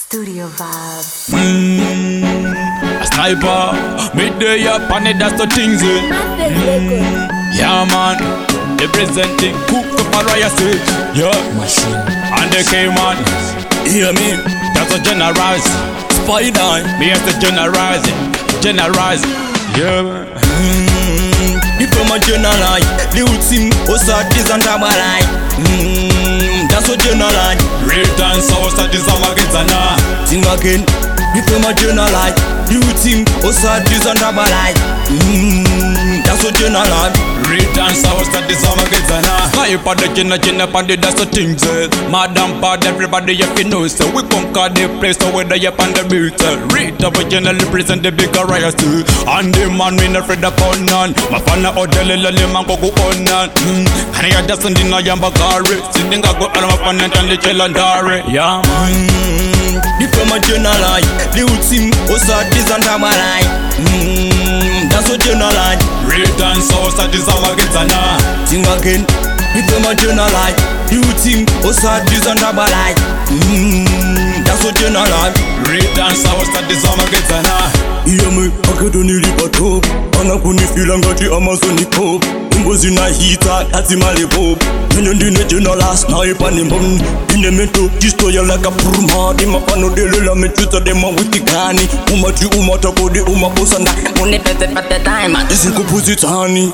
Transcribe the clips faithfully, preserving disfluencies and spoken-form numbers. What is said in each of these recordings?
Studio Vibes. Mm, a sniper, midday up on it, that's the things. Eh? Mm, yeah, man, representing Cook of Mariah State. Yeah, machine. And they came on, hear me, that's a generalize. Spider, me as the generalize, generalize. Yeah, man. Mm, Diploma generalize, the ultim, Osatis and Tabalai. Mm, that's what generalize. Real dance, so Osatis and Magazana. Sing again, Diploma generalize, the ultim, Osatis and Tabalai. Mm, that's what generalize. Real dance, so Osatis and Magazana. Sniper, the general, general, and that's the things. Madam, bad, everybody, you can know. So we conquer the place, so whether you're on the beat. Read the general, represent the bigger riots too. And the man, we not afraid of none. My fan of Odell, the man go on. And I just in the Yambagari. Sitting I go on my fan and the Chelandari. Yeah, man. Diploma generalize, the ultim, Osatis and Tabalai. Mm, that's what generalize. Real dance, so Osatis and Magazana. Sing again, Diploma generalize, the ultim, Osatis and Tabalai. Mm, that's what generalize. Real dance, so Osatis and Magazana. Hear me, I get on the top. And I couldn't feel like the Amazonic pop. Ngozi na hita, that's my pop. And then the general last night, and him on in the metal, destroy like a purma. They ma pano de la metuta, they ma with the gani. Uma tu uma tapo de uma posanda. Only at the time, this is Kupuzitani.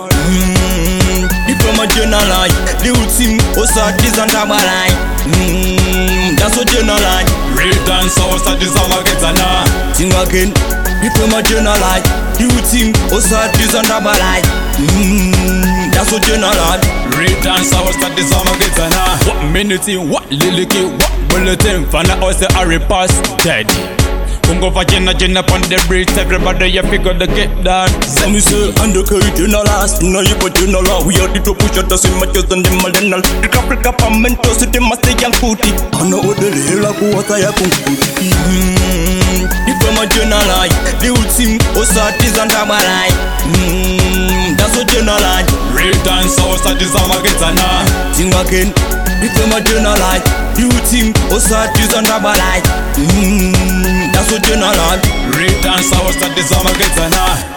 Diploma generalize, the ultim, Osatis and Tabalai. That's what generalize. Real dance, so Osatis and Magazana. Sing again. Diploma generalize, the ultim, Osatis and Tabalai. Mmm, that's what generalize. Real dance, so Osatis and Magazana. What minute, what lyric, what bulletin. Find out say Harry Pass dead. Kungo for Jenna Jenna upon the bridge. Everybody you figure to get that. Some say undercarry generalize. Now you put general. We are the top push at the same matches than the millennial. The Caprica Pamentos, the Master Young Footy. I know the hell of what I have. Diploma generalize, the ultim, Osatis and Tabalai. Mmm, that's what generalize. Real dance, so Osatis and Magazana. Sing again, Diploma generalize, the ultim, Osatis and Tabalai. Mmm, that's what generalize. Real dance, so Osatis and Magazana.